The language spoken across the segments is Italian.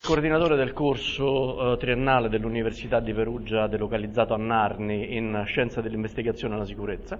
coordinatore del corso triennale dell'Università di Perugia delocalizzato a Narni in Scienza dell'Investigazione e la Sicurezza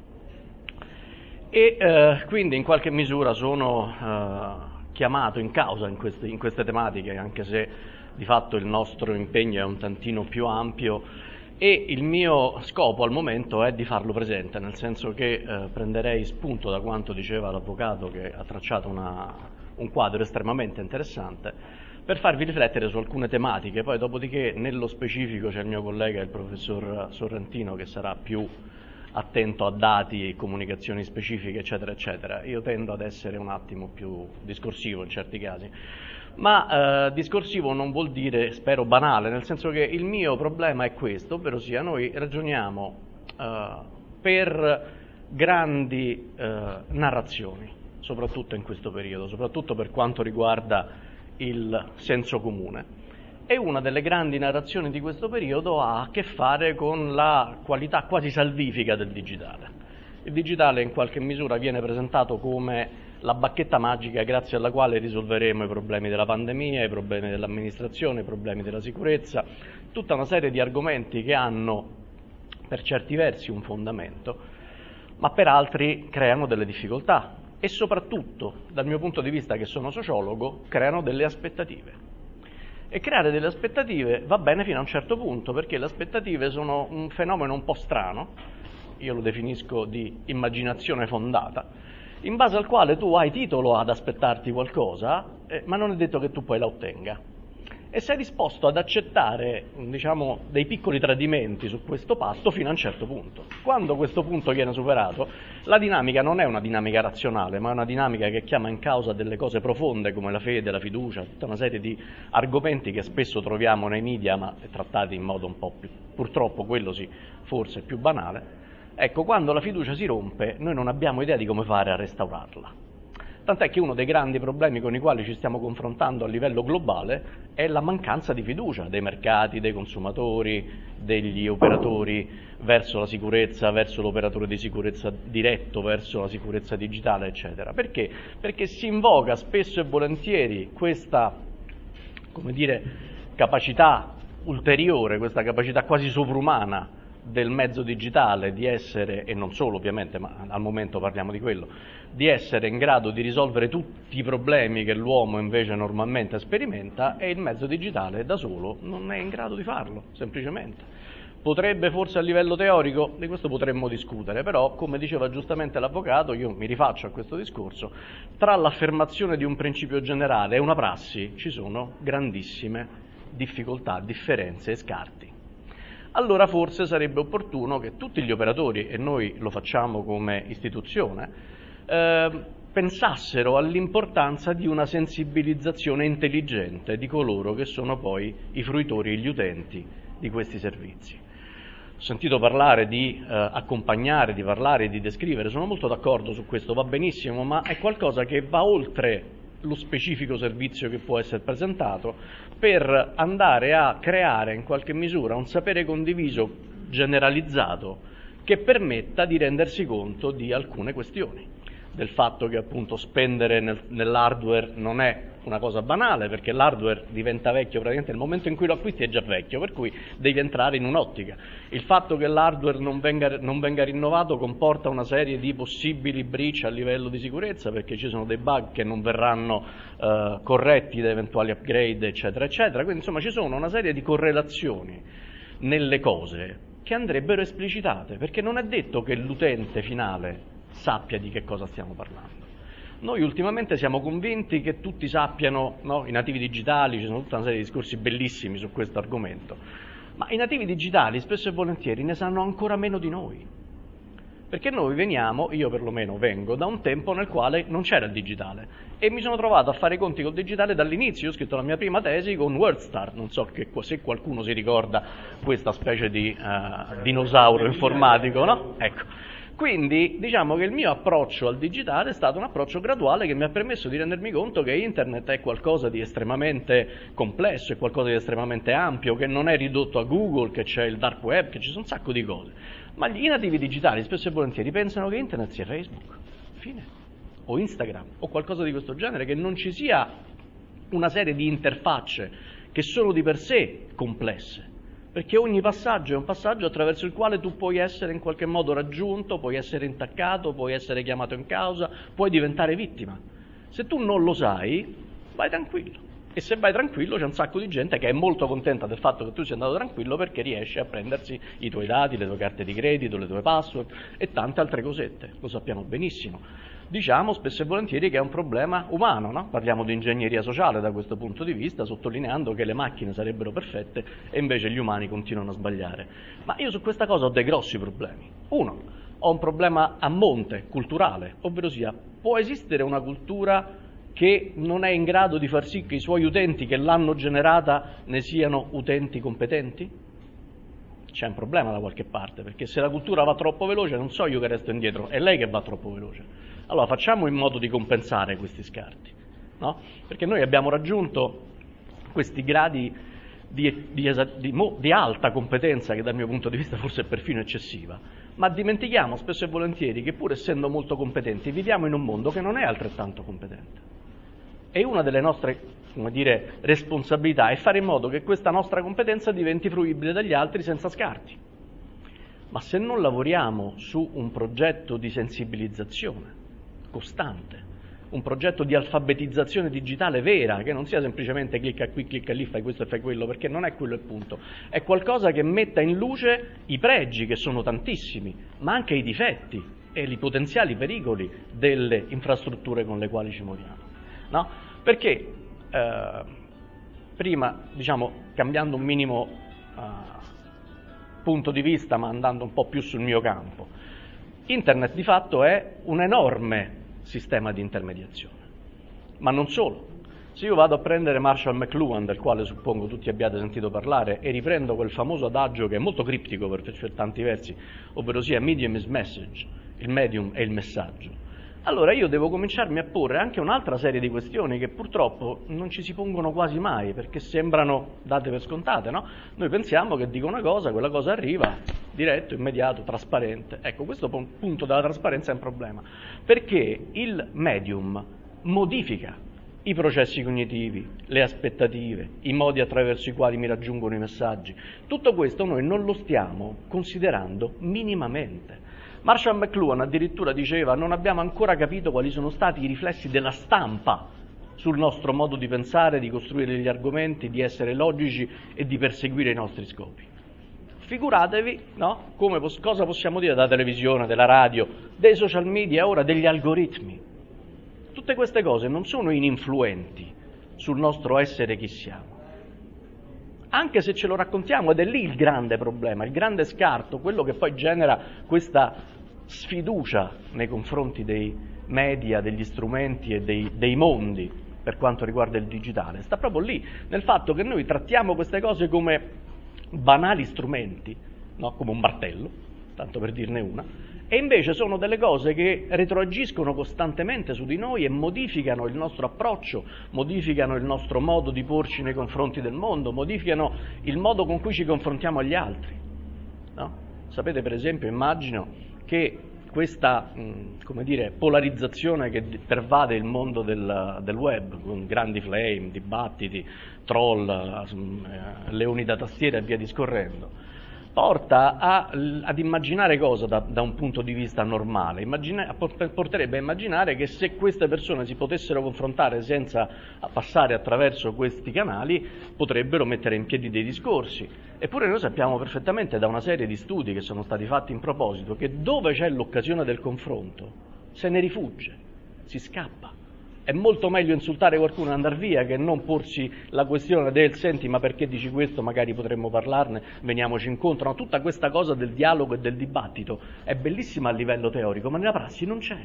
e quindi in qualche misura sono chiamato in causa in queste tematiche, anche se di fatto il nostro impegno è un tantino più ampio e il mio scopo al momento è di farlo presente, nel senso che prenderei spunto da quanto diceva l'avvocato che ha tracciato un quadro estremamente interessante per farvi riflettere su alcune tematiche. Poi dopodiché nello specifico c'è il mio collega il professor Sorrentino che sarà più attento a dati e comunicazioni specifiche eccetera eccetera. Io tendo ad essere un attimo più discorsivo in certi casi, ma discorsivo non vuol dire, spero, banale, nel senso che il mio problema è questo, ovvero sia noi ragioniamo per grandi narrazioni, soprattutto in questo periodo, soprattutto per quanto riguarda il senso comune. E una delle grandi narrazioni di questo periodo ha a che fare con la qualità quasi salvifica del digitale. Il digitale in qualche misura viene presentato come la bacchetta magica grazie alla quale risolveremo i problemi della pandemia, i problemi dell'amministrazione, i problemi della sicurezza, tutta una serie di argomenti che hanno per certi versi un fondamento, ma per altri creano delle difficoltà e soprattutto, dal mio punto di vista che sono sociologo, creano delle aspettative. E creare delle aspettative va bene fino a un certo punto, perché le aspettative sono un fenomeno un po' strano, io lo definisco di immaginazione fondata, in base al quale tu hai titolo ad aspettarti qualcosa, ma non è detto che tu poi la ottenga. E sei disposto ad accettare, diciamo, dei piccoli tradimenti su questo patto fino a un certo punto. Quando questo punto viene superato, la dinamica non è una dinamica razionale, ma è una dinamica che chiama in causa delle cose profonde come la fede, la fiducia, tutta una serie di argomenti che spesso troviamo nei media, ma trattati in modo un po' più, purtroppo quello sì, forse più banale. Ecco, quando la fiducia si rompe, noi non abbiamo idea di come fare a restaurarla. Tant'è che uno dei grandi problemi con i quali ci stiamo confrontando a livello globale è la mancanza di fiducia dei mercati, dei consumatori, degli operatori verso la sicurezza, verso l'operatore di sicurezza diretto, verso la sicurezza digitale, eccetera. Perché? Perché si invoca spesso e volentieri questa, come dire, capacità ulteriore, questa capacità quasi sovrumana del mezzo digitale di essere, e non solo ovviamente, ma al momento parliamo di quello, di essere in grado di risolvere tutti i problemi che l'uomo invece normalmente sperimenta, e il mezzo digitale da solo non è in grado di farlo, semplicemente. Potrebbe forse a livello teorico, di questo potremmo discutere, però come diceva giustamente l'avvocato, io mi rifaccio a questo discorso, tra l'affermazione di un principio generale e una prassi ci sono grandissime difficoltà, differenze e scarti. Allora forse sarebbe opportuno che tutti gli operatori, e noi lo facciamo come istituzione, pensassero all'importanza di una sensibilizzazione intelligente di coloro che sono poi i fruitori e gli utenti di questi servizi. Ho sentito parlare di accompagnare, di parlare, di descrivere, sono molto d'accordo su questo, va benissimo, ma è qualcosa che va oltre lo specifico servizio che può essere presentato per andare a creare in qualche misura un sapere condiviso generalizzato che permetta di rendersi conto di alcune questioni, del fatto che appunto spendere nell'hardware non è una cosa banale, perché l'hardware diventa vecchio praticamente nel momento in cui lo acquisti è già vecchio, per cui devi entrare in un'ottica. Il fatto che l'hardware non venga rinnovato comporta una serie di possibili breach a livello di sicurezza, perché ci sono dei bug che non verranno corretti da eventuali upgrade eccetera eccetera, quindi insomma ci sono una serie di correlazioni nelle cose che andrebbero esplicitate, perché non è detto che l'utente finale sappia di che cosa stiamo parlando. Noi ultimamente siamo convinti che tutti sappiano, no? I nativi digitali, ci sono tutta una serie di discorsi bellissimi su questo argomento, ma i nativi digitali spesso e volentieri ne sanno ancora meno di noi, perché noi veniamo, io perlomeno vengo, da un tempo nel quale non c'era il digitale e mi sono trovato a fare i conti col digitale dall'inizio. Io ho scritto la mia prima tesi con WordStar, non so se qualcuno si ricorda questa specie di dinosauro informatico, no? Ecco. Quindi diciamo che il mio approccio al digitale è stato un approccio graduale che mi ha permesso di rendermi conto che internet è qualcosa di estremamente complesso, è qualcosa di estremamente ampio, che non è ridotto a Google, che c'è il dark web, che ci sono un sacco di cose. Ma i nativi digitali spesso e volentieri pensano che internet sia Facebook, fine, o Instagram, o qualcosa di questo genere, che non ci sia una serie di interfacce che sono di per sé complesse, perché ogni passaggio è un passaggio attraverso il quale tu puoi essere in qualche modo raggiunto, puoi essere intaccato, puoi essere chiamato in causa, puoi diventare vittima. Se tu non lo sai, vai tranquillo. E se vai tranquillo c'è un sacco di gente che è molto contenta del fatto che tu sia andato tranquillo, perché riesce a prendersi i tuoi dati, le tue carte di credito, le tue password e tante altre cosette, lo sappiamo benissimo. Diciamo spesso e volentieri che è un problema umano, no? Parliamo di ingegneria sociale da questo punto di vista, sottolineando che le macchine sarebbero perfette e invece gli umani continuano a sbagliare. Ma io su questa cosa ho dei grossi problemi. Uno, ho un problema a monte, culturale, ovvero sia, può esistere una cultura che non è in grado di far sì che i suoi utenti che l'hanno generata ne siano utenti competenti? C'è un problema da qualche parte, perché se la cultura va troppo veloce non so io che resto indietro, è lei che va troppo veloce. Allora facciamo in modo di compensare questi scarti, no? Perché noi abbiamo raggiunto questi gradi di alta competenza, che dal mio punto di vista forse è perfino eccessiva, ma dimentichiamo spesso e volentieri che pur essendo molto competenti viviamo in un mondo che non è altrettanto competente. E una delle nostre, responsabilità è fare in modo che questa nostra competenza diventi fruibile dagli altri senza scarti. Ma se non lavoriamo su un progetto di sensibilizzazione costante, un progetto di alfabetizzazione digitale vera, che non sia semplicemente clicca qui, clicca lì, fai questo e fai quello, perché non è quello il punto, è qualcosa che metta in luce i pregi, che sono tantissimi, ma anche i difetti e i potenziali pericoli delle infrastrutture con le quali ci muoviamo. No? Perché prima, cambiando un minimo punto di vista, ma andando un po' più sul mio campo, Internet di fatto è un enorme sistema di intermediazione, ma non solo. Se io vado a prendere Marshall McLuhan, del quale suppongo tutti abbiate sentito parlare, e riprendo quel famoso adagio che è molto criptico per tanti versi, ovvero sia medium is message, il medium è il messaggio, allora io devo cominciarmi a porre anche un'altra serie di questioni che purtroppo non ci si pongono quasi mai, perché sembrano date per scontate, no? Noi pensiamo che dico una cosa, quella cosa arriva, diretto, immediato, trasparente. Ecco, questo punto della trasparenza è un problema, perché il medium modifica i processi cognitivi, le aspettative, i modi attraverso i quali mi raggiungono i messaggi. Tutto questo noi non lo stiamo considerando minimamente. Marshall McLuhan addirittura diceva: non abbiamo ancora capito quali sono stati i riflessi della stampa sul nostro modo di pensare, di costruire gli argomenti, di essere logici e di perseguire i nostri scopi. Figuratevi, no? Cosa possiamo dire della televisione, della radio, dei social media, ora degli algoritmi. Tutte queste cose non sono ininfluenti sul nostro essere chi siamo. Anche se ce lo raccontiamo, ed è lì il grande problema, il grande scarto, quello che poi genera questa sfiducia nei confronti dei media, degli strumenti e dei mondi per quanto riguarda il digitale, sta proprio lì, nel fatto che noi trattiamo queste cose come banali strumenti, no? Come un martello, tanto per dirne una, e invece sono delle cose che retroagiscono costantemente su di noi e modificano il nostro approccio, modificano il nostro modo di porci nei confronti del mondo, modificano il modo con cui ci confrontiamo agli altri. No? Sapete, per esempio, immagino che questa polarizzazione che pervade il mondo del web, con grandi flame, dibattiti, troll, leoni da tastiera e via discorrendo, porta ad immaginare cosa da un punto di vista normale? Porterebbe a immaginare che se queste persone si potessero confrontare senza passare attraverso questi canali, potrebbero mettere in piedi dei discorsi. Eppure noi sappiamo perfettamente da una serie di studi che sono stati fatti in proposito che dove c'è l'occasione del confronto se ne rifugge, si scappa. È molto meglio insultare qualcuno e andar via che non porsi la questione del senti ma perché dici questo, magari potremmo parlarne, veniamoci incontro. No, tutta questa cosa del dialogo e del dibattito è bellissima a livello teorico, ma nella prassi non c'è.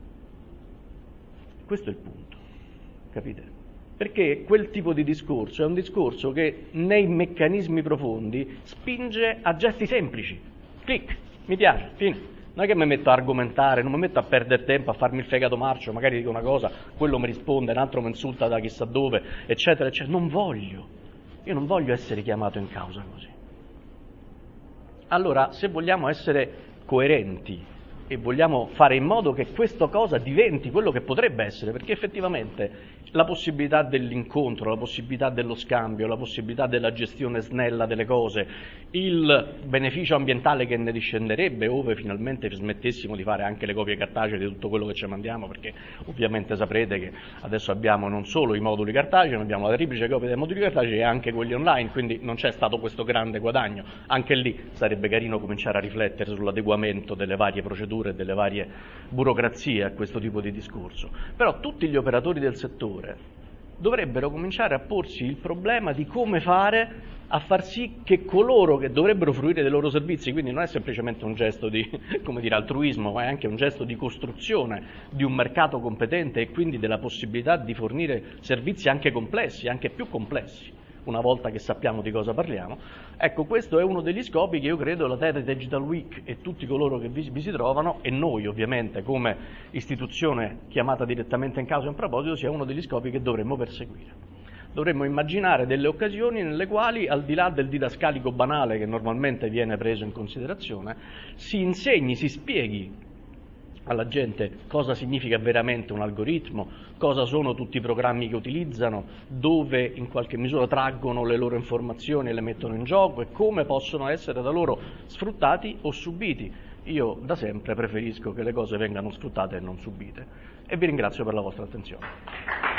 Questo è il punto, capite? Perché quel tipo di discorso è un discorso che nei meccanismi profondi spinge a gesti semplici. Clic, mi piace, fine. Non è che mi metto a argomentare, non mi metto a perdere tempo, a farmi il fegato marcio, magari dico una cosa, quello mi risponde, un altro mi insulta da chissà dove, eccetera, eccetera. Io non voglio essere chiamato in causa così. Allora, se vogliamo essere coerenti e vogliamo fare in modo che questa cosa diventi quello che potrebbe essere, perché effettivamente la possibilità dell'incontro, la possibilità dello scambio, la possibilità della gestione snella delle cose, il beneficio ambientale che ne discenderebbe ove finalmente smettessimo di fare anche le copie cartacee di tutto quello che ci mandiamo, perché ovviamente saprete che adesso abbiamo non solo i moduli cartacei, ma abbiamo la triplice copia dei moduli cartacei e anche quelli online, quindi non c'è stato questo grande guadagno. Anche lì sarebbe carino cominciare a riflettere sull'adeguamento delle varie procedure e delle varie burocrazie a questo tipo di discorso. Però tutti gli operatori del settore dovrebbero cominciare a porsi il problema di come fare a far sì che coloro che dovrebbero fruire dei loro servizi, quindi non è semplicemente un gesto di, come dire, altruismo, ma è anche un gesto di costruzione di un mercato competente e quindi della possibilità di fornire servizi anche complessi, anche più complessi, una volta che sappiamo di cosa parliamo. Ecco, questo è uno degli scopi che io credo la TED Digital Week e tutti coloro che vi si trovano, e noi ovviamente come istituzione chiamata direttamente in causa in proposito, sia uno degli scopi che dovremmo perseguire. Dovremmo immaginare delle occasioni nelle quali, al di là del didascalico banale che normalmente viene preso in considerazione, si insegni, si spieghi alla gente cosa significa veramente un algoritmo, cosa sono tutti i programmi che utilizzano, dove in qualche misura traggono le loro informazioni e le mettono in gioco e come possono essere da loro sfruttati o subiti. Io da sempre preferisco che le cose vengano sfruttate e non subite. E vi ringrazio per la vostra attenzione.